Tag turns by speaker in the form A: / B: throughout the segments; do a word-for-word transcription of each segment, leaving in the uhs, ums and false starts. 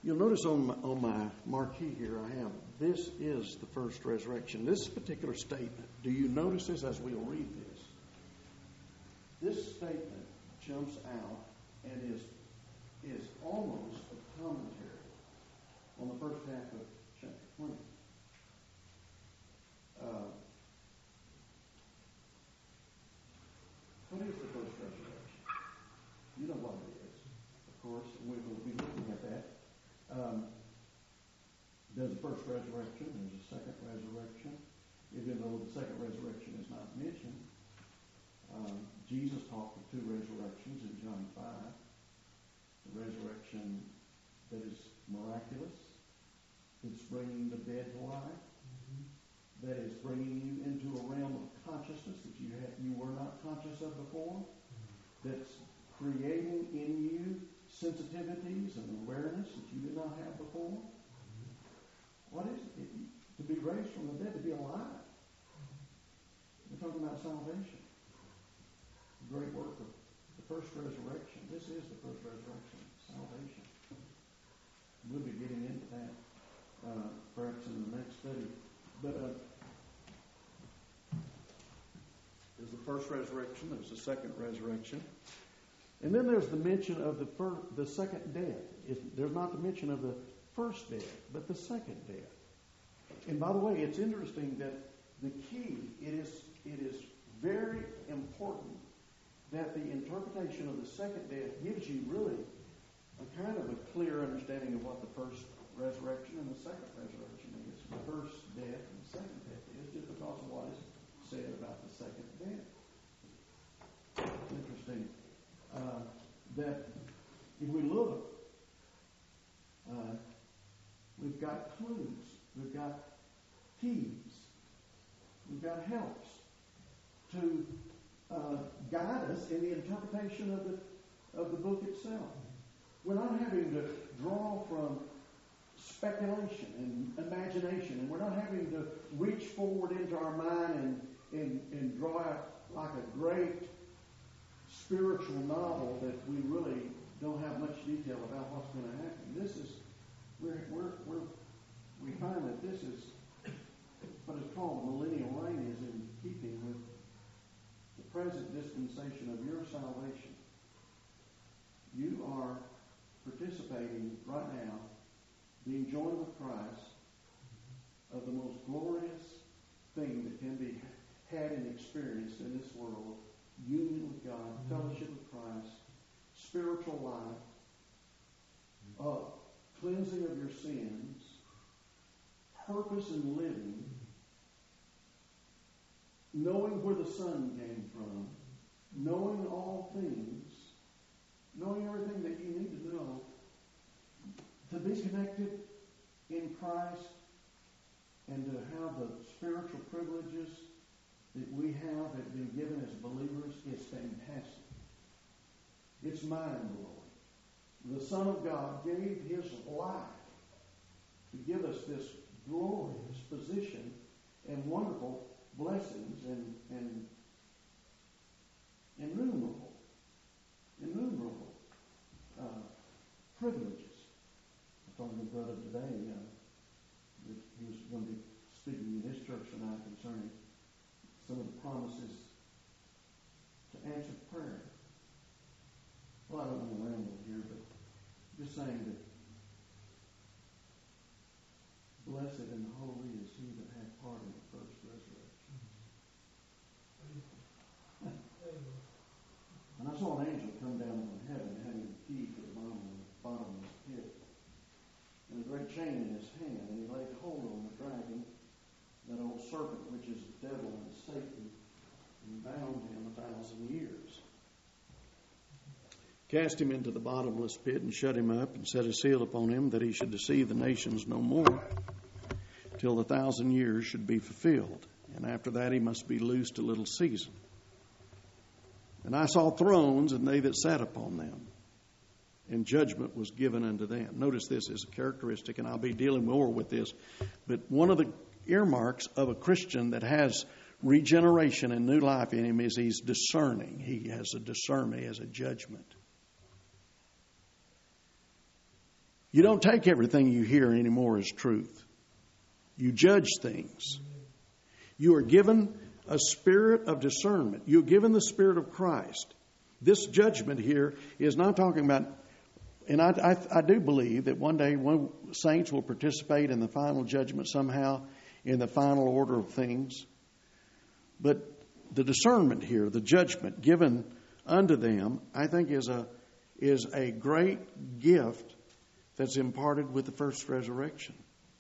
A: You'll notice on my, on my marquee here, I have, this is the first resurrection. This particular statement, do you notice this as we'll read this? This statement jumps out and is, is almost a commentary on the first half of chapter twenty. Uh, what is the first resurrection? You know what it is, of course, and we will be looking at that. Um, there's a first resurrection, there's a second resurrection. Even though the second resurrection is not mentioned, um, Jesus talked of two resurrections in John five. The resurrection that is miraculous, it's bringing the dead to life, mm-hmm. that is bringing you into a realm of consciousness that you had, you were not conscious of before, mm-hmm. that's creating in you sensitivities and awareness that you did not have before. Mm-hmm. What is it? it? To be raised from the dead, to be alive. Mm-hmm. We're talking about salvation. The great work of the first resurrection. This is the first resurrection, salvation. We'll be getting into that uh, perhaps in the next study. But uh, there's the first resurrection, there's the second resurrection. And then there's the mention of the first, the second death. It, there's not the mention of the first death, but the second death. And by the way, it's interesting that the key, it is, it is very important that the interpretation of the second death gives you really a kind of a clear understanding of what the first resurrection and the second resurrection is. The first death and the second death is just because of what is said about the second death. It's interesting. Uh, that if we look, uh, we've got clues, we've got keys, we've got helps to uh, guide us in the interpretation of the of the book itself. We're not having to draw from speculation and imagination, and we're not having to reach forward into our mind and and, and draw out like a great spiritual novel that we really don't have much detail about what's going to happen. This is, we're, we're, we're, we find that this is what is called millennial reign is in keeping with the present dispensation of your salvation. You are participating right now, being joined with Christ, of the most glorious thing that can be had and experienced in this world. Union with God, fellowship with Christ, spiritual life, uh, cleansing of your sins, purpose in living, knowing where the sun came from, knowing all things, knowing everything that you need to know, to be connected in Christ, and to have the spiritual privileges that we have that been given as believers is fantastic. It's mind-blowing. The Son of God gave His life to give us this glorious position and wonderful blessings and, and innumerable, innumerable uh, privileges. I talked to a brother today uh, that he was going to be speaking in his church tonight concerning some of the promises to answer prayer. Well, I don't want to ramble here, but just saying that blessed and holy is he that hath part in the first resurrection. And I saw an angel come down from heaven having a key to the bottomless pit and a great chain in his hand, and he laid hold on the dragon, that old serpent which is the devil and Satan, and bound him a thousand years. Cast him into the bottomless pit and shut him up and set a seal upon him that he should deceive the nations no more till the thousand years should be fulfilled. And after that he must be loosed a little season. And I saw thrones and they that sat upon them, and judgment was given unto them. Notice this is a characteristic, and I'll be dealing more with this, but one of the earmarks of a Christian that has regeneration and new life in him is he's discerning. He has a discernment, he has a judgment. You don't take everything you hear anymore as truth. You judge things. You are given a spirit of discernment. You're given the Spirit of Christ. This judgment here is not talking about, and I, I, I do believe that one day one saints will participate in the final judgment somehow, in the final order of things. But the discernment here, the judgment given unto them, I think is a is a great gift that's imparted with the first resurrection.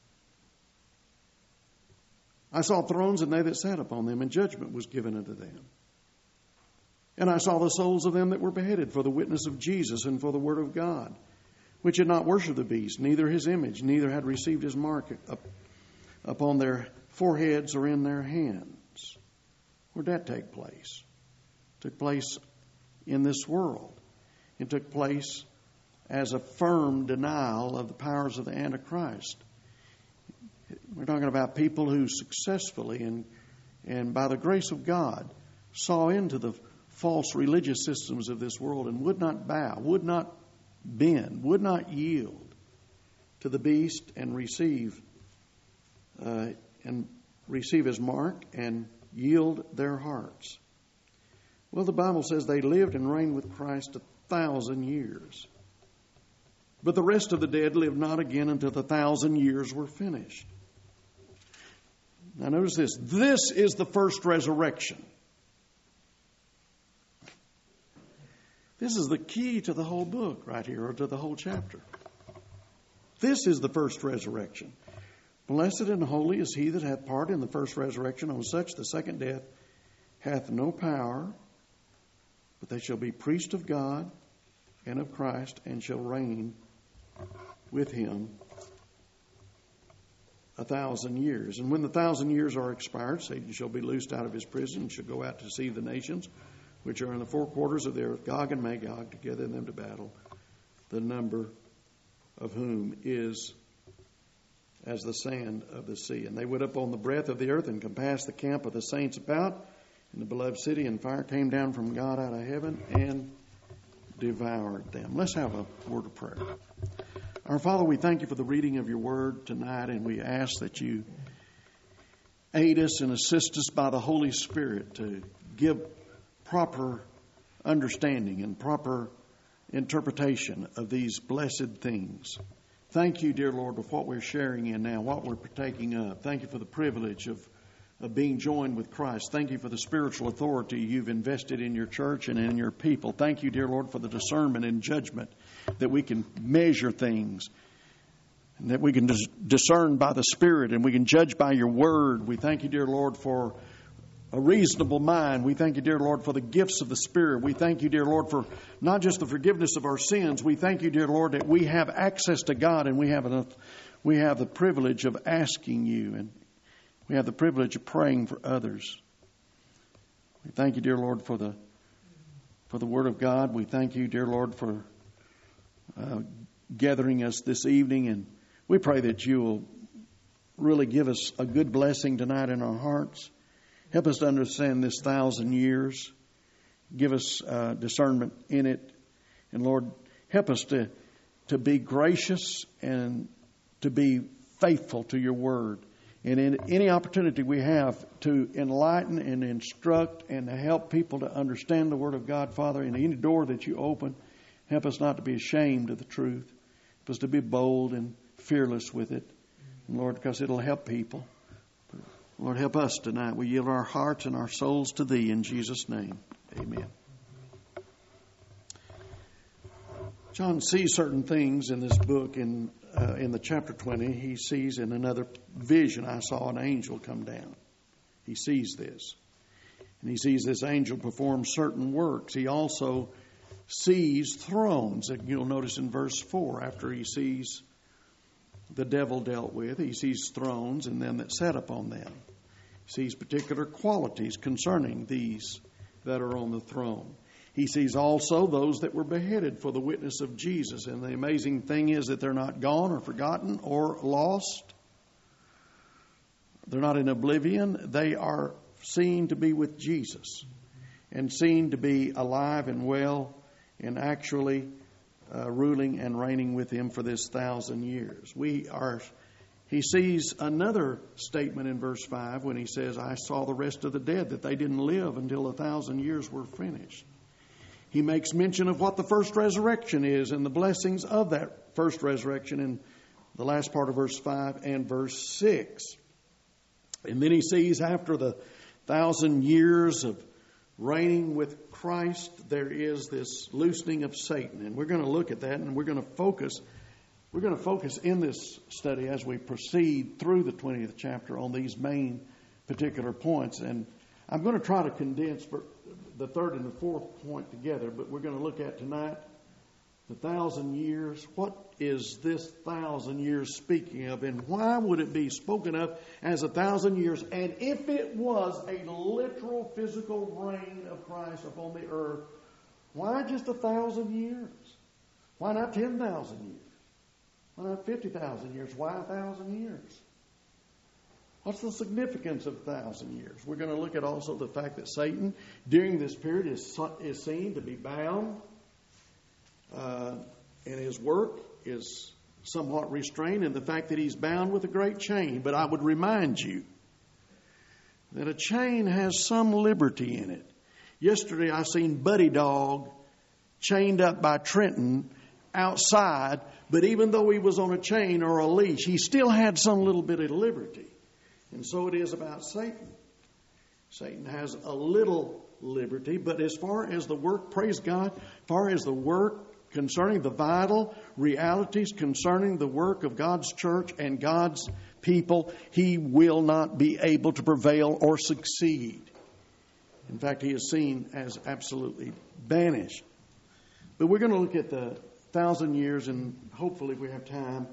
A: I saw thrones and they that sat upon them, and judgment was given unto them. And I saw the souls of them that were beheaded for the witness of Jesus and for the word of God, which had not worshipped the beast, neither his image, neither had received his mark up, upon their foreheads or in their hands. Where'd that take place? It took place in this world. It took place as a firm denial of the powers of the Antichrist. We're talking about people who successfully and, and by the grace of God saw into the false religious systems of this world and would not bow, would not bend, would not yield to the beast and receive uh, and receive his mark and yield their hearts. Well, the Bible says they lived and reigned with Christ a thousand years. But the rest of the dead lived not again until the thousand years were finished. Now notice this. This is the first resurrection. This is the key to the whole book right here, or to the whole chapter. This is the first resurrection. Blessed and holy is he that hath part in the first resurrection. On such the second death hath no power, but they shall be priests of God and of Christ, and shall reign with him a thousand years. And when the thousand years are expired, Satan shall be loosed out of his prison and shall go out to deceive the nations which are in the four quarters of the earth, Gog and Magog, to gather them to battle, the number of whom is as the sand of the sea. And they went up on the breadth of the earth and compassed the camp of the saints about in the beloved city, and fire came down from God out of heaven and devoured them. Let's have a word of prayer. Our Father, we thank you for the reading of your word tonight, and we ask that you aid us and assist us by the Holy Spirit to give proper understanding and proper interpretation of these blessed things. Thank you, dear Lord, for what we're sharing in now, what we're partaking of. Thank you for the privilege of, of being joined with Christ. Thank you for the spiritual authority you've invested in your church and in your people. Thank you, dear Lord, for the discernment and judgment that we can measure things, and that we can dis- discern by the Spirit, and we can judge by your word. We thank you, dear Lord, for a reasonable mind. We thank you, dear Lord, for the gifts of the Spirit. We thank you, dear Lord, for not just the forgiveness of our sins. We thank you, dear Lord, that we have access to God, and we have enough, we have the privilege of asking you, and we have the privilege of praying for others. We thank you, dear Lord, for the for the Word of God. We thank you, dear Lord, for uh, gathering us this evening, and we pray that you will really give us a good blessing tonight in our hearts. Help us to understand this thousand years. Give us uh, discernment in it. And Lord, help us to, to be gracious and to be faithful to your word. And in any opportunity we have to enlighten and instruct and to help people to understand the word of God, Father, in any door that you open, help us not to be ashamed of the truth. Help us to be bold and fearless with it. And Lord, because it'll help people. Lord, help us tonight. We yield our hearts and our souls to Thee in Jesus' name. Amen. John sees certain things in this book. In uh, in the chapter twenty, he sees in another vision, I saw an angel come down. He sees this. And he sees this angel perform certain works. He also sees thrones. And you'll notice in verse four, after he sees the devil dealt with, he sees thrones and them that sat upon them. He sees particular qualities concerning these that are on the throne. He sees also those that were beheaded for the witness of Jesus. And the amazing thing is that they're not gone or forgotten or lost. They're not in oblivion. They are seen to be with Jesus and seen to be alive and well and actually uh, ruling and reigning with him for this thousand years. We are. He sees another statement in verse five when he says, I saw the rest of the dead, that they didn't live until a thousand years were finished. He makes mention of what the first resurrection is and the blessings of that first resurrection in the last part of verse five and verse six. And then he sees after the thousand years of reigning with Christ, there is this loosening of Satan. And we're going to look at that, and we're going to focus We're going to focus in this study as we proceed through the twentieth chapter on these main particular points. And I'm going to try to condense the third and the fourth point together, but we're going to look at tonight the thousand years. What is this thousand years speaking of, and why would it be spoken of as a thousand years? And if it was a literal physical reign of Christ upon the earth, why just a thousand years? Why not ten thousand years? Why not fifty thousand years? Why a thousand years? What's the significance of a thousand years? We're going to look at also the fact that Satan, during this period, is, is seen to be bound, uh, and his work is somewhat restrained in the fact that he's bound with a great chain. But I would remind you that a chain has some liberty in it. Yesterday I seen Buddy Dog chained up by Trenton outside, but even though he was on a chain or a leash, he still had some little bit of liberty. And so it is about Satan. Satan has a little liberty, but as far as the work, praise God, as far as the work concerning the vital realities concerning the work of God's church and God's people, he will not be able to prevail or succeed. In fact, he is seen as absolutely banished. But we're going to look at the thousand years, and hopefully if we have time,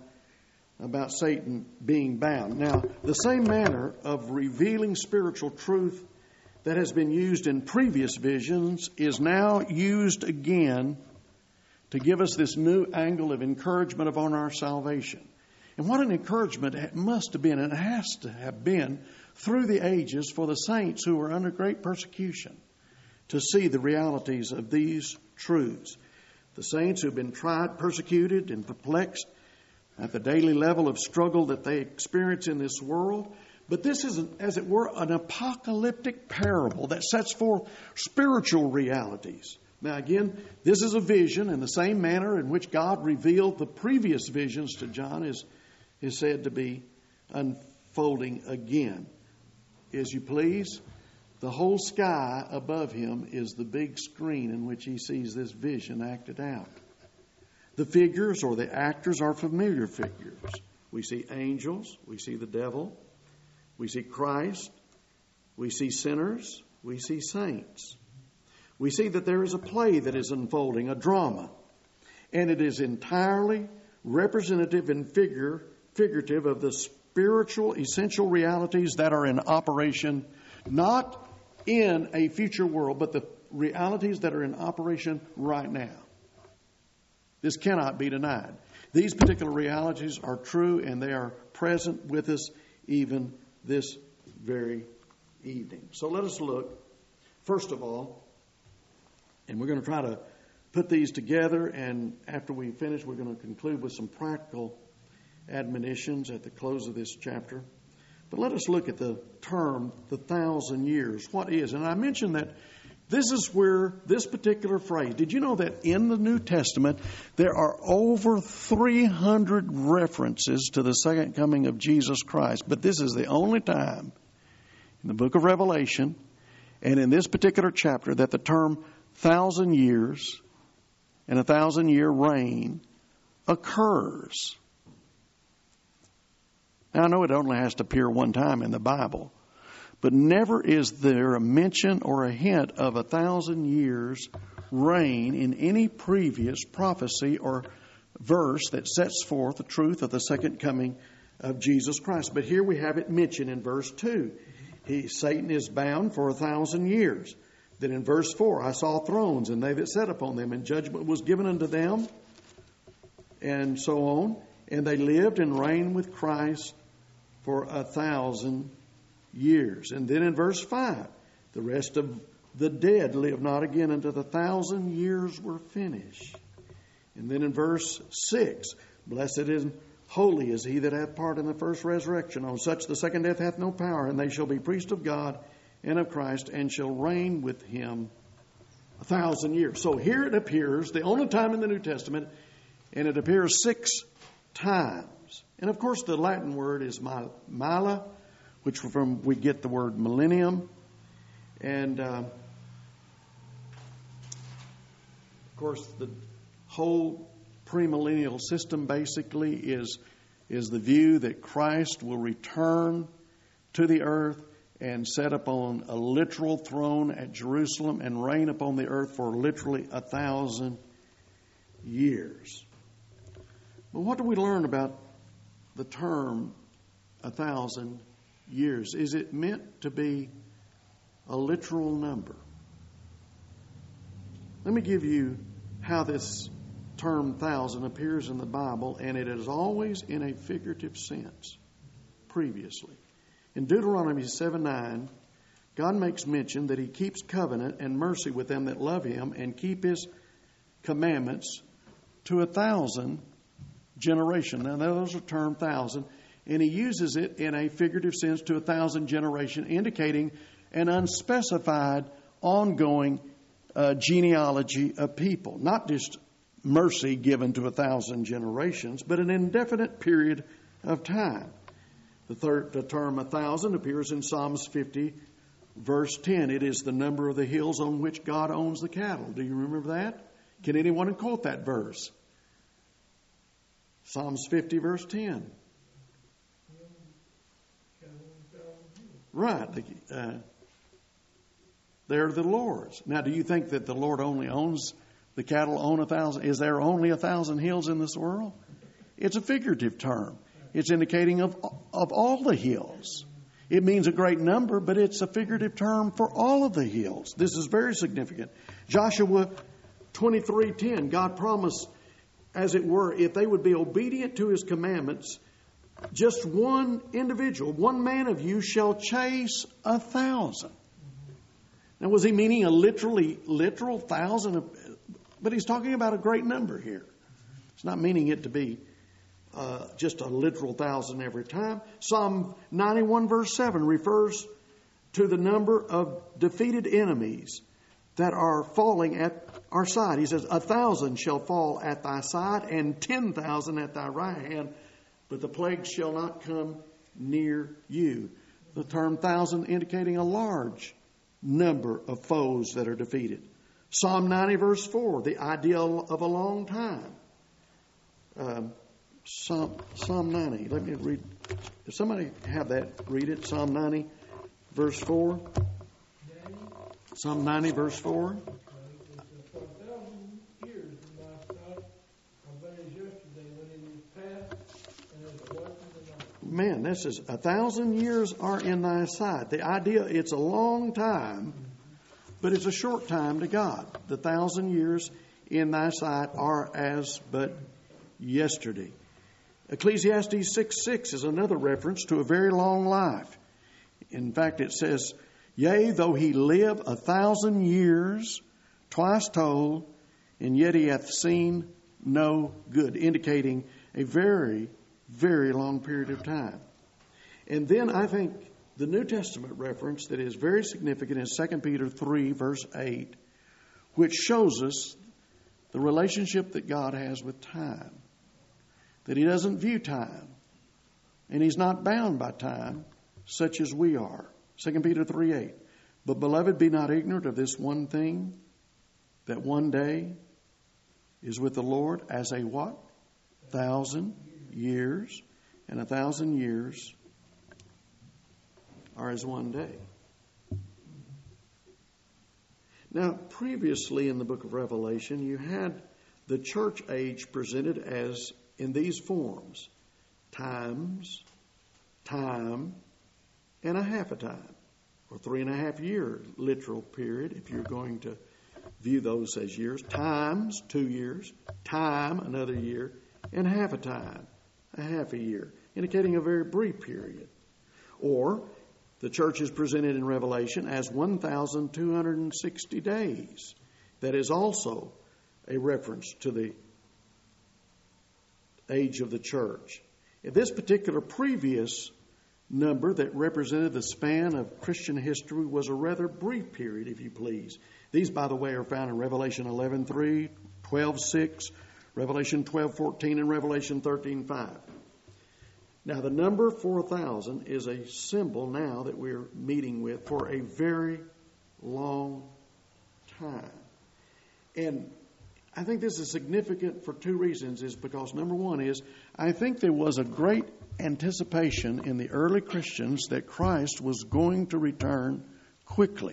A: about Satan being bound. Now, the same manner of revealing spiritual truth that has been used in previous visions is now used again to give us this new angle of encouragement upon our salvation. And what an encouragement it must have been, and it has to have been through the ages for the saints who were under great persecution to see the realities of these truths. The saints who've been tried, persecuted, and perplexed at the daily level of struggle that they experience in this world. But this is, an, as it were, an apocalyptic parable that sets forth spiritual realities. Now again, this is a vision in the same manner in which God revealed the previous visions to John is, is said to be unfolding again. As you please, the whole sky above him is the big screen in which he sees this vision acted out. The figures or the actors are familiar figures. We see angels, we see the devil, we see Christ, we see sinners, we see saints. We see that there is a play that is unfolding, a drama, and it is entirely representative and figure, figurative of the spiritual essential realities that are in operation, not in a future world, but the realities that are in operation right now. This cannot be denied. These particular realities are true, and they are present with us even this very evening. So let us look, first of all, and we're going to try to put these together, and after we finish, we're going to conclude with some practical admonitions at the close of this chapter. But let us look at the term, the thousand years. What is? And I mentioned that this is where this particular phrase, did you know that in the New Testament there are over three hundred references to the second coming of Jesus Christ? But this is the only time in the book of Revelation and in this particular chapter that the term thousand years and a thousand year reign occurs. Now, I know it only has to appear one time in the Bible, but never is there a mention or a hint of a thousand years reign in any previous prophecy or verse that sets forth the truth of the second coming of Jesus Christ. But here we have it mentioned in verse two. He, Satan is bound for a thousand years. Then in verse four, I saw thrones, and they that sat upon them, and judgment was given unto them, and so on. And they lived and reigned with Christ for a thousand years. And then in verse five, the rest of the dead live not again until the thousand years were finished. And then in verse six, blessed and holy is he that hath part in the first resurrection. On such the second death hath no power, and they shall be priests of God and of Christ, and shall reign with him a thousand years. So here it appears, the only time in the New Testament, and it appears six times. And of course the Latin word is mila, which from we get the word millennium. And uh, of course the whole premillennial system basically is, is the view that Christ will return to the earth and set upon a literal throne at Jerusalem and reign upon the earth for literally a thousand years. But what do we learn about the term a thousand years? Is it meant to be a literal number? Let me give you how this term thousand appears in the Bible, and it is always in a figurative sense previously. In Deuteronomy seven nine, God makes mention that he keeps covenant and mercy with them that love him and keep his commandments to a thousand generations. Now, those are termed thousand, and he uses it in a figurative sense to a thousand generation, indicating an unspecified, ongoing uh, genealogy of people. Not just mercy given to a thousand generations, but an indefinite period of time. The, third, the term a thousand appears in Psalms fifty, verse ten. It is the number of the hills on which God owns the cattle. Do you remember that? Can anyone quote that verse? Psalms fifty, verse ten. Right. Uh, they're the Lord's. Now, do you think that the Lord only owns the cattle own a thousand? Is there only a thousand hills in this world? It's a figurative term. It's indicating of, of all the hills. It means a great number, but it's a figurative term for all of the hills. This is very significant. Joshua twenty-three ten, God promised, as it were, if they would be obedient to his commandments, just one individual, one man of you shall chase a thousand. Now, was he meaning a literally literal thousand? But he's talking about a great number here. It's not meaning it to be uh, just a literal thousand every time. Psalm ninety-one verse seven refers to the number of defeated enemies that are falling at our side. He says, a thousand shall fall at thy side and ten thousand at thy right hand, but the plague shall not come near you. The term thousand indicating a large number of foes that are defeated. Psalm ninety verse four, the idea of a long time. Um, Psalm, Psalm ninety, let me read. Does somebody have that? Read it. Psalm ninety verse four. Psalm ninety verse four. Man, this is a thousand years are in thy sight. The idea, it's a long time, but it's a short time to God. The thousand years in thy sight are as but yesterday. Ecclesiastes six six is another reference to a very long life. In fact, it says, yea, though he live a thousand years, twice told, and yet he hath seen no good, indicating a very, very long period of time. And then I think the New Testament reference that is very significant is Second Peter three, verse eight, which shows us the relationship that God has with time. That he doesn't view time, and he's not bound by time, such as we are. Second Peter three eight. But beloved, be not ignorant of this one thing, that one day is with the Lord as a what? Thousand years, and a thousand years are as one day. Now, previously in the book of Revelation, you had the church age presented as in these forms: times, time, and a half a time, or three and a half year literal period, if you're going to view those as years. Times, two years, time, another year, and half a time, a half a year, indicating a very brief period. Or the church is presented in Revelation as one thousand two hundred sixty days. That is also a reference to the age of the church. This particular previous number that represented the span of Christian history was a rather brief period, if you please. These, by the way, are found in Revelation eleven three, twelve six, Revelation twelve fourteen, and Revelation thirteen five. Now, the number four thousand is a symbol now that we're meeting with for a very long time. And I think this is significant for two reasons. Is because, number one is, I think there was a great anticipation in the early Christians that Christ was going to return quickly.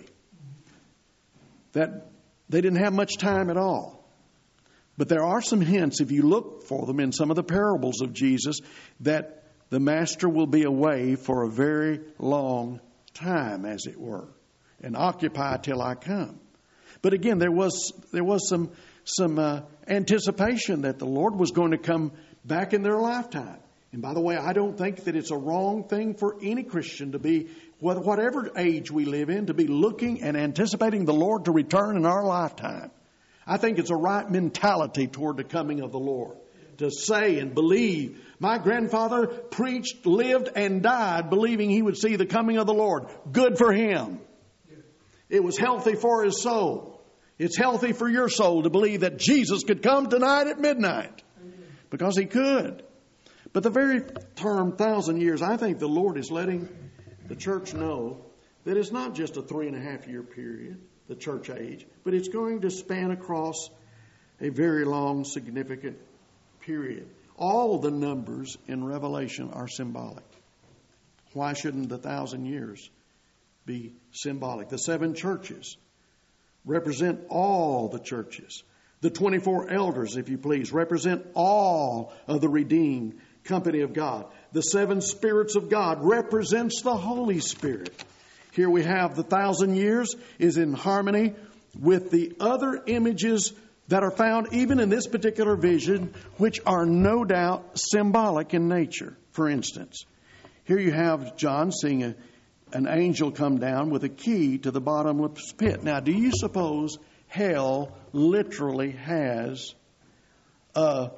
A: That they didn't have much time at all. But there are some hints, if you look for them in some of the parables of Jesus, that the Master will be away for a very long time, as it were, and occupy till I come. But again, there was there was some some uh, anticipation that the Lord was going to come back in their lifetime. And by the way, I don't think that it's a wrong thing for any Christian to be, whatever age we live in, to be looking and anticipating the Lord to return in our lifetime. I think it's a right mentality toward the coming of the Lord. To say and believe, my grandfather preached, lived, and died believing he would see the coming of the Lord. Good for him. It was healthy for his soul. It's healthy for your soul to believe that Jesus could come tonight at midnight. Because he could. But the very term thousand years, I think the Lord is letting the church know that it's not just a three and a half year period, the church age, but it's going to span across a very long, significant period. All the numbers in Revelation are symbolic. Why shouldn't the thousand years be symbolic? The seven churches represent all the churches. The twenty-four elders, if you please, represent all of the redeemed company of God. The seven spirits of God represents the Holy Spirit. Here we have the thousand years is in harmony with the other images that are found even in this particular vision, which are no doubt symbolic in nature. For instance, here you have John seeing a, an angel come down with a key to the bottomless pit. Now, do you suppose hell literally has a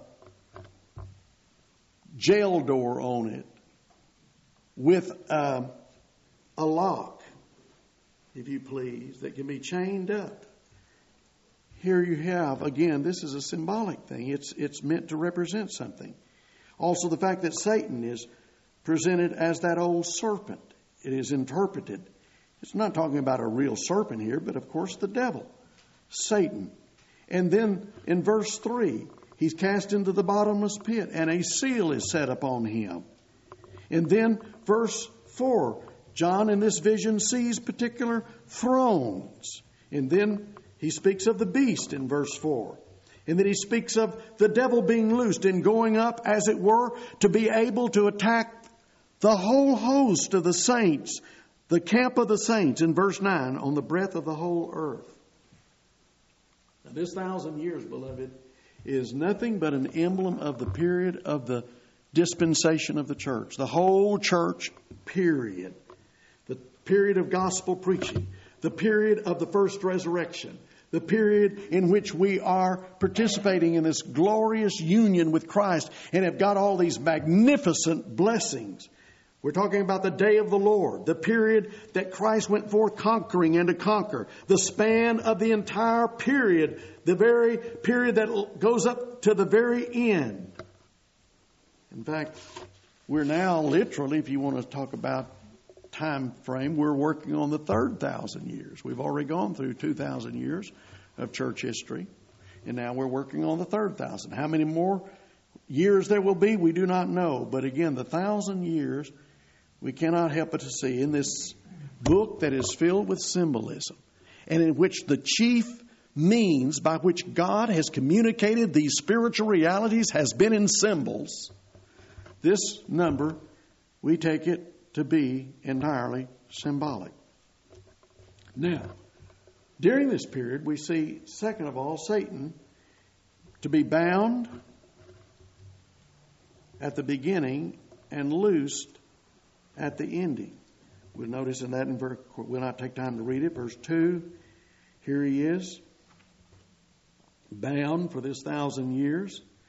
A: jail door on it with a, a lock, if you please, that can be chained up? Here you have, again, this is a symbolic thing. It's, it's meant to represent something. Also, the fact that Satan is presented as that old serpent. It is interpreted. It's not talking about a real serpent here, but of course the devil, Satan. And then in verse three, he's cast into the bottomless pit and a seal is set upon him. And then verse four, John in this vision sees particular thrones. And then he speaks of the beast in verse four. And then he speaks of the devil being loosed and going up, as it were, to be able to attack the whole host of the saints, the camp of the saints, in verse nine, on the breadth of the whole earth. Now, this thousand years, beloved, is nothing but an emblem of the period of the dispensation of the church. The whole church period. The period of gospel preaching. The period of the first resurrection. The period in which we are participating in this glorious union with Christ and have got all these magnificent blessings. We're talking about the day of the Lord, the period that Christ went forth conquering and to conquer, the span of the entire period, the very period that goes up to the very end. In fact, we're now literally, if you want to talk about time frame, we're working on the third thousand years. We've already gone through two thousand years of church history, and now we're working on the third thousand. How many more years there will be, we do not know. But again, the thousand years, we cannot help but to see in this book that is filled with symbolism and in which the chief means by which God has communicated these spiritual realities has been in symbols. This number, we take it to be entirely symbolic. Now, during this period, we see, second of all, Satan to be bound at the beginning and loosed at the ending. We'll notice in that, in verse, we'll not take time to read it. Verse two, here he is, bound for this thousand years.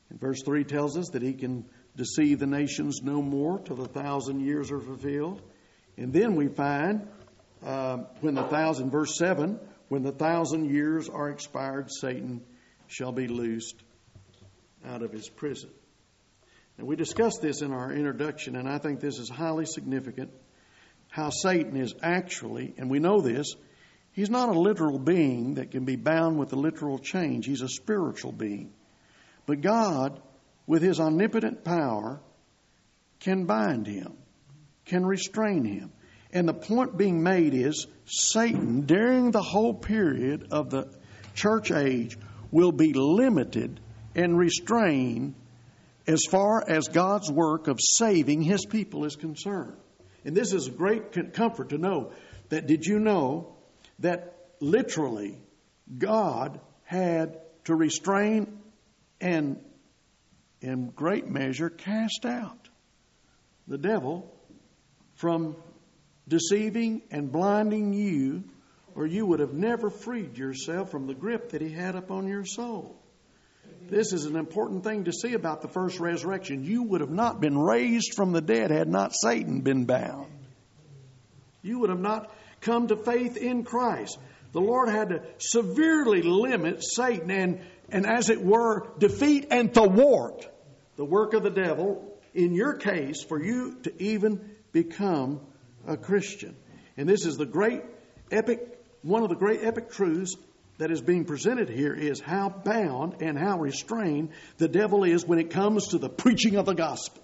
A: And verse three tells us that he can deceive the nations no more till the thousand years are fulfilled. And then we find uh, when the thousand, verse seven, when the thousand years are expired, Satan shall be loosed out of his prison. And we discussed this in our introduction, and I think this is highly significant, how Satan is actually, and we know this, he's not a literal being that can be bound with a literal chains. He's a spiritual being. But God, with his omnipotent power, can bind him, can restrain him. And the point being made is Satan, during the whole period of the church age, will be limited and restrained as far as God's work of saving his people is concerned. And this is a great comfort to know that, did you know that literally God had to restrain and in great measure cast out the devil from deceiving and blinding you, or you would have never freed yourself from the grip that he had upon your soul. This is an important thing to see about the first resurrection. You would have not been raised from the dead had not Satan been bound. You would have not come to faith in Christ. The Lord had to severely limit Satan and, and as it were, defeat and thwart the work of the devil, in your case, for you to even become a Christian. And this is the great epic, one of the great epic truths that is being presented here, is how bound and how restrained the devil is when it comes to the preaching of the gospel.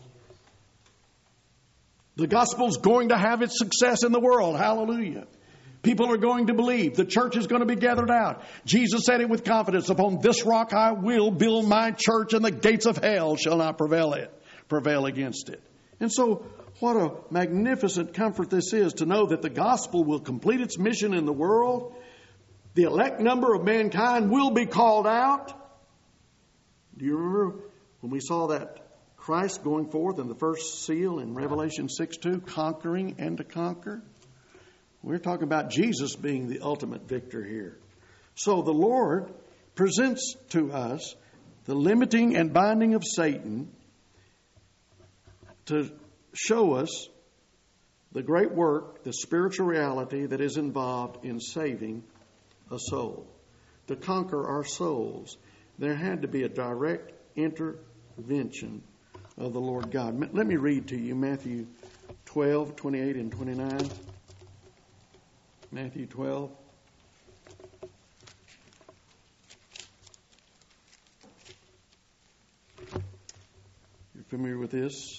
A: The gospel's going to have its success in the world. Hallelujah. People are going to believe. The church is going to be gathered out. Jesus said it with confidence, upon this rock I will build my church, and the gates of hell shall not prevail it, prevail against it. And so, what a magnificent comfort this is to know that the gospel will complete its mission in the world. The elect number of mankind will be called out. Do you remember when we saw that Christ going forth in the first seal in Revelation six two, conquering and to conquer? We're talking about Jesus being the ultimate victor here. So the Lord presents to us the limiting and binding of Satan to show us the great work, the spiritual reality that is involved in saving a soul. To conquer our souls, there had to be a direct intervention of the Lord God. Let me read to you Matthew twelve, twenty-eight and twenty-nine. Matthew twelve. You're familiar with this?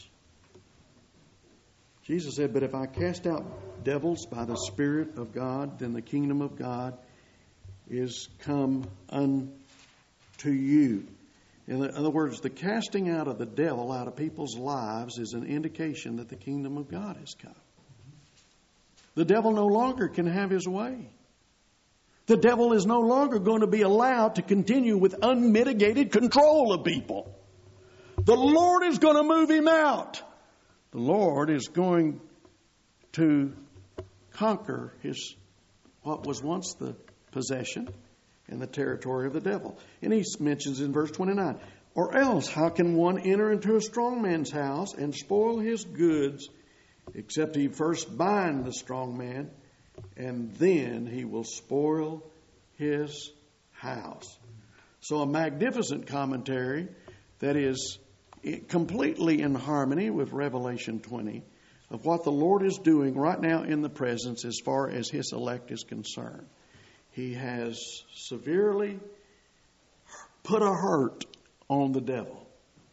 A: Jesus said, but if I cast out devils by the Spirit of God, then the kingdom of God is come unto you. In other words, the casting out of the devil out of people's lives is an indication that the kingdom of God has come. The devil no longer can have his way. The devil is no longer going to be allowed to continue with unmitigated control of people. The Lord is going to move him out. The Lord is going to conquer his, what was once the possession and the territory of the devil. And he mentions in verse twenty-nine, or else how can one enter into a strong man's house and spoil his goods, except he first bind the strong man, and then he will spoil his house. So a magnificent commentary that is completely in harmony with Revelation twenty of what the Lord is doing right now in the presence as far as his elect is concerned. He has severely put a hurt on the devil.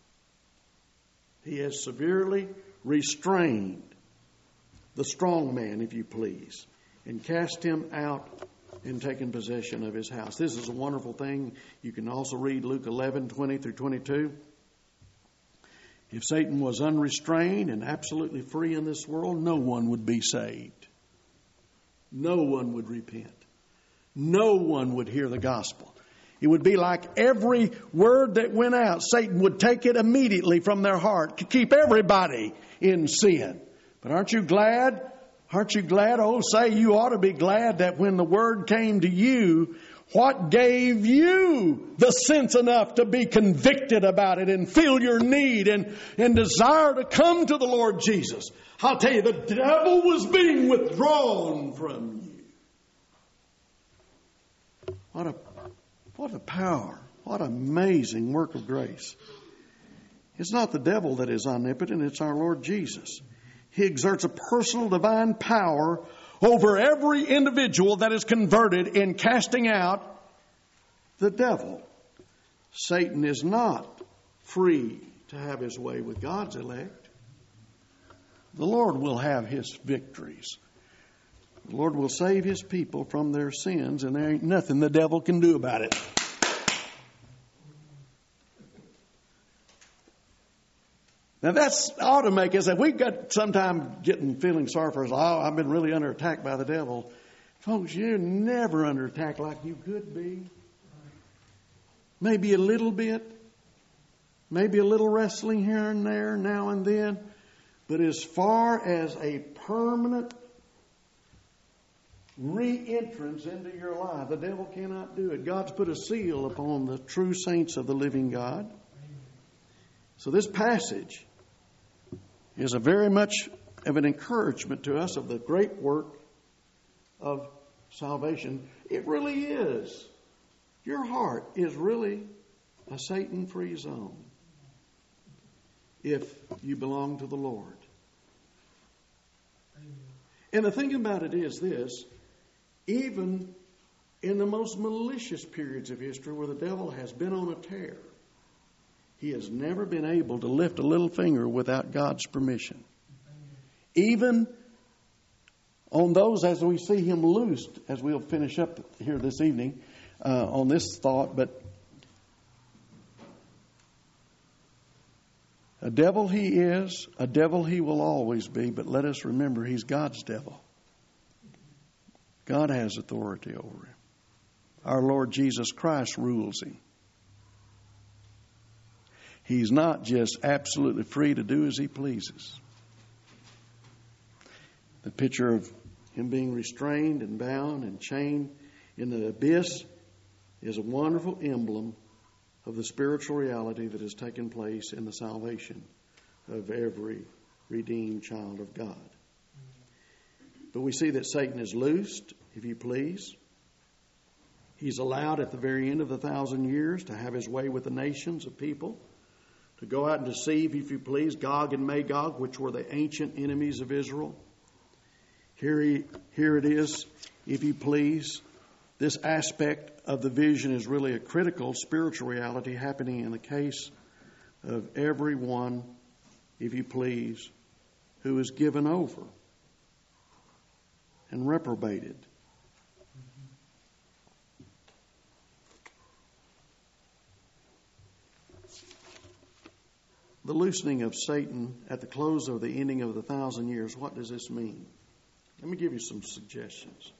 A: He has severely restrained the strong man, if you please, and cast him out and taken possession of his house. This is a wonderful thing. You can also read Luke eleven, twenty through twenty-two. If Satan was unrestrained and absolutely free in this world, no one would be saved. No one would repent. No one would hear the gospel. It would be like every word that went out, Satan would take it immediately from their heart to keep everybody in sin. But aren't you glad? Aren't you glad? Oh, say you ought to be glad that when the word came to you, What gave you the sense enough to be convicted about it and feel your need and, and desire to come to the Lord Jesus? I'll tell you, the devil was being withdrawn from you. What a, what a power. What amazing work of grace. It's not the devil that is omnipotent, it's our Lord Jesus. He exerts a personal divine power over every individual that is converted in casting out the devil. Satan is not free to have his way with God's elect. The Lord will have his victories. The Lord will save his people from their sins, and there ain't nothing the devil can do about it. Now that's ought to make us, if we've got sometime getting feeling sorry for us, oh, I've been really under attack by the devil. Folks, you're never under attack like you could be. Maybe a little bit. Maybe a little wrestling here and there, now and then. But as far as a permanent re-entrance into your life, the devil cannot do it. God's put a seal upon the true saints of the living God. So this passage is a very much of an encouragement to us of the great work of salvation. It really is. Your heart is really a Satan-free zone if you belong to the Lord. And the thing about it is this, even in the most malicious periods of history where the devil has been on a tear, he has never been able to lift a little finger without God's permission. Even on those as we see him loosed, as we'll finish up here this evening uh, on this thought, but a devil he is, a devil he will always be, but let us remember he's God's devil. God has authority over him. Our Lord Jesus Christ rules him. He's not just absolutely free to do as he pleases. The picture of him being restrained and bound and chained in the abyss is a wonderful emblem of the spiritual reality that has taken place in the salvation of every redeemed child of God. But we see that Satan is loosed, if you please. He's allowed at the very end of the thousand years to have his way with the nations of people, to go out and deceive, if you please, Gog and Magog, which were the ancient enemies of Israel. Here, he, here it is, if you please. This aspect of the vision is really a critical spiritual reality happening in the case of everyone, if you please, who is given over and reprobated. The loosening of Satan at the close of the ending of the thousand years, what does this mean? Let me give you some suggestions.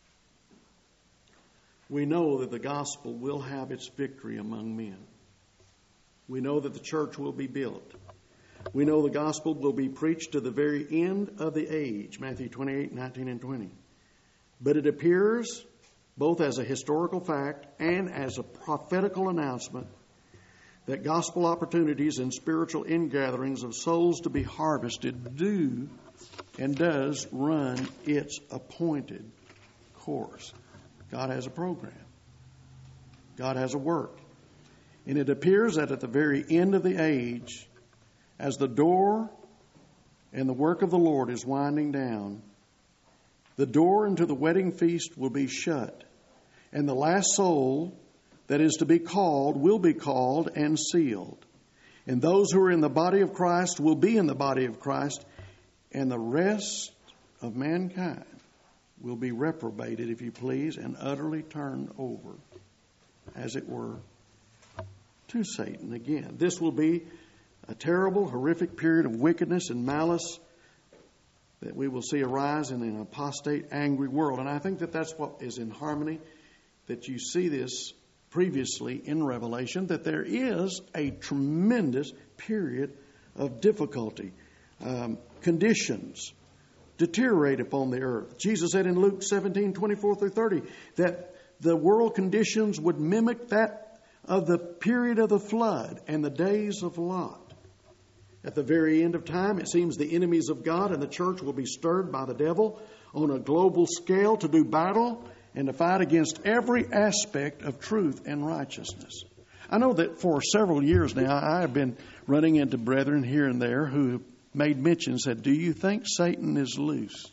A: We know that the gospel will have its victory among men. We know that the church will be built. We know the gospel will be preached to the very end of the age, Matthew twenty-eight, nineteen, and twenty. But it appears, both as a historical fact and as a prophetical announcement, that gospel opportunities and spiritual ingatherings of souls to be harvested do and does run its appointed course. God has a program. God has a work. And it appears that at the very end of the age, as the door and the work of the Lord is winding down, the door into the wedding feast will be shut, and the last soul that is to be called will be called and sealed. And those who are in the body of Christ will be in the body of Christ, and the rest of mankind will be reprobated, if you please, and utterly turned over, as it were, to Satan again. This will be a terrible, horrific period of wickedness and malice that we will see arise in an apostate, angry world. And I think that that's what is in harmony, that you see this previously in Revelation, that there is a tremendous period of difficulty. Um, conditions deteriorate upon the earth. Jesus said in Luke seventeen, twenty-four through thirty, that the world conditions would mimic that of the period of the flood and the days of Lot. At the very end of time, it seems the enemies of God and the church will be stirred by the devil on a global scale to do battle and to fight against every aspect of truth and righteousness. I know that for several years now, I have been running into brethren here and there who made mention and said, do you think Satan is loosed?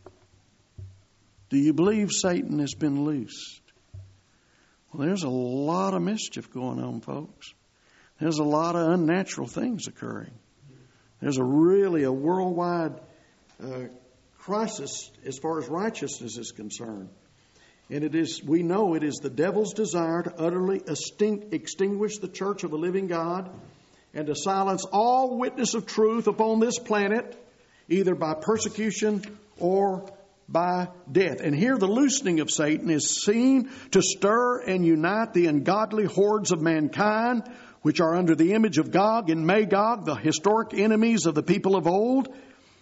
A: Do you believe Satan has been loosed? Well, there's a lot of mischief going on, folks. There's a lot of unnatural things occurring. There's a really a worldwide uh, crisis as far as righteousness is concerned. And it is, we know it is the devil's desire to utterly extinguish the church of the living God and to silence all witness of truth upon this planet, either by persecution or by death. And here the loosening of Satan is seen to stir and unite the ungodly hordes of mankind, which are under the image of Gog and Magog, the historic enemies of the people of old.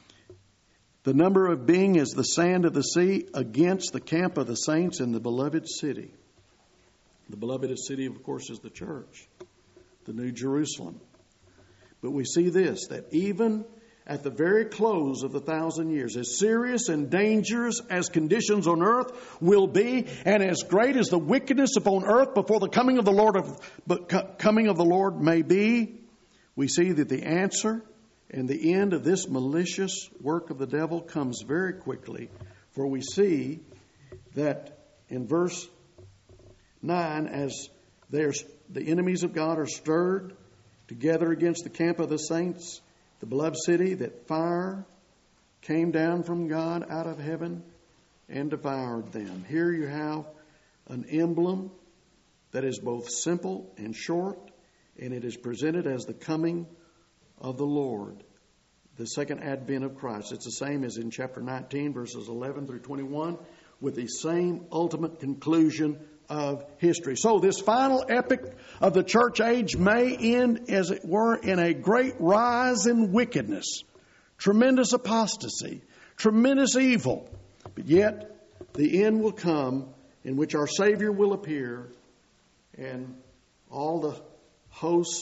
A: The number of being as the sand of the sea against the camp of the saints in the beloved city. The beloved city, of course, is the church, the New Jerusalem. But we see this, that even at the very close of the thousand years, as serious and dangerous as conditions on earth will be, and as great as the wickedness upon earth before the coming of the Lord of coming of the Lord may be, we see that the answer and the end of this malicious work of the devil comes very quickly. For we see that in verse nine, as there's the enemies of God are stirred together against the camp of the saints, the beloved city, that fire came down from God out of heaven and devoured them. Here you have an emblem that is both simple and short, and it is presented as the coming of the Lord, the second advent of Christ. It's the same as in chapter nineteen, verses eleven through twenty-one, with the same ultimate conclusion of history. So this final epic of the church age may end, as it were, in a great rise in wickedness, tremendous apostasy, tremendous evil. But yet the end will come in which our Savior will appear and all the host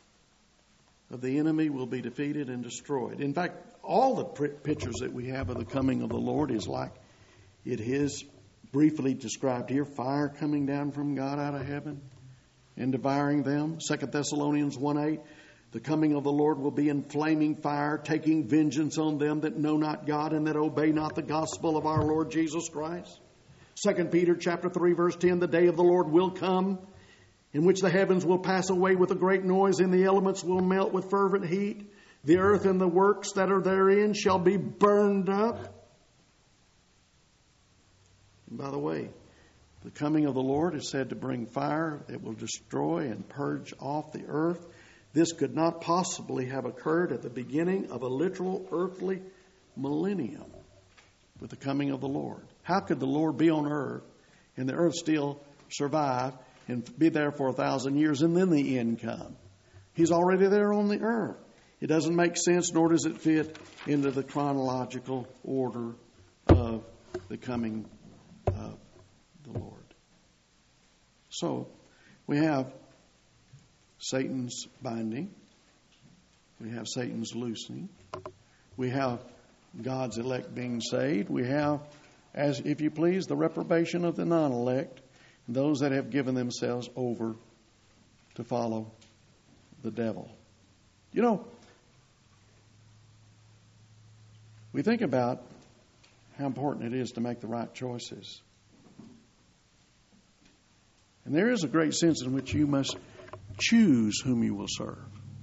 A: of the enemy will be defeated and destroyed. In fact, all the pictures that we have of the coming of the Lord is like it is briefly described here, fire coming down from God out of heaven and devouring them. Second Thessalonians one eight, the coming of the Lord will be in flaming fire, taking vengeance on them that know not God and that obey not the gospel of our Lord Jesus Christ. Second Peter chapter three, verse ten, the day of the Lord will come, in which the heavens will pass away with a great noise, and the elements will melt with fervent heat. The earth and the works that are therein shall be burned up. And by the way, the coming of the Lord is said to bring fire that will destroy and purge off the earth. This could not possibly have occurred at the beginning of a literal earthly millennium with the coming of the Lord. How could the Lord be on earth and the earth still survive and be there for a thousand years and then the end come? He's already there on the earth. It doesn't make sense, nor does it fit into the chronological order of the coming of the Lord. So, we have Satan's binding. We have Satan's loosening. We have God's elect being saved. We have, as if you please, the reprobation of the non-elect, those that have given themselves over to follow the devil. You know, we think about how important it is to make the right choices. And there is a great sense in which you must choose whom you will serve.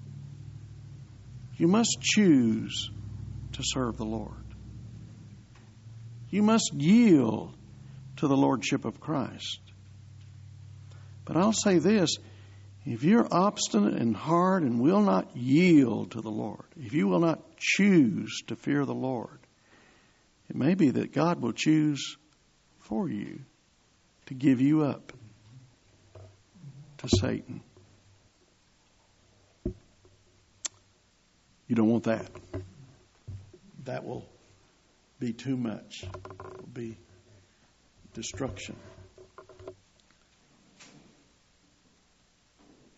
A: You must choose to serve the Lord. You must yield to the Lordship of Christ. But I'll say this, if you're obstinate and hard and will not yield to the Lord, if you will not choose to fear the Lord, it may be that God will choose for you to give you up to Satan. You don't want that. That will be too much. It will be destruction.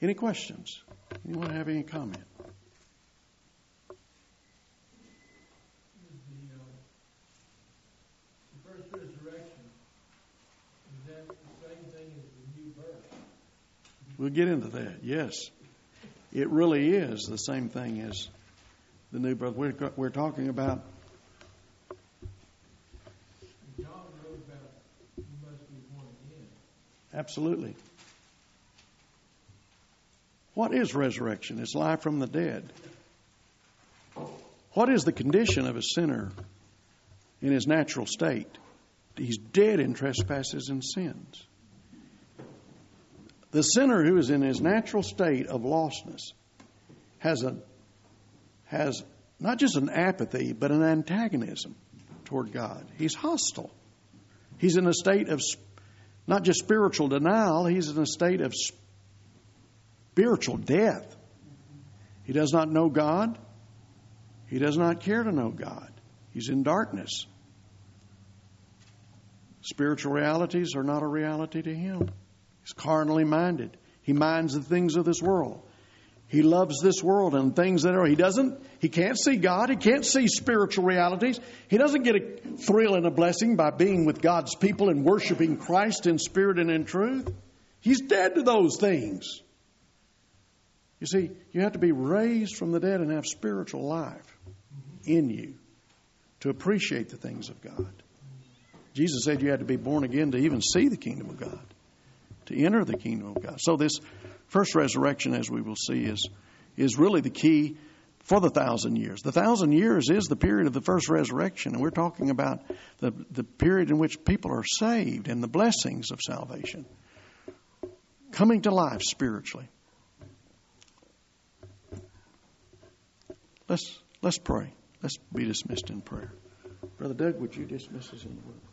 A: Any questions? Anyone have any comment?
B: The, uh, the first resurrection, is that the same thing as the new birth?
A: We'll get into that, yes. It really is the same thing as the new birth. We're, we're talking about...
B: John wrote about you must be born again.
A: Absolutely. What is resurrection? It's life from the dead. What is the condition of a sinner in his natural state? He's dead in trespasses and sins. The sinner who is in his natural state of lostness has a has not just an apathy, but an antagonism toward God. He's hostile. He's in a state of not just spiritual denial, he's in a state of spiritual death. He does not know God. He does not care to know God. He's in darkness. Spiritual realities are not a reality to him. He's carnally minded. He minds the things of this world. He loves this world and things that are. He doesn't, he can't see God. He can't see spiritual realities. He doesn't get a thrill and a blessing by being with God's people and worshiping Christ in spirit and in truth. He's dead to those things. You see, you have to be raised from the dead and have spiritual life in you to appreciate the things of God. Jesus said you had to be born again to even see the kingdom of God, to enter the kingdom of God. So this first resurrection, as we will see, is, is really the key for the thousand years. The thousand years is the period of the first resurrection, and we're talking about the, the period in which people are saved and the blessings of salvation, coming to life spiritually. Let's let's pray. Let's be dismissed in prayer. Brother Doug, would you dismiss us in the word?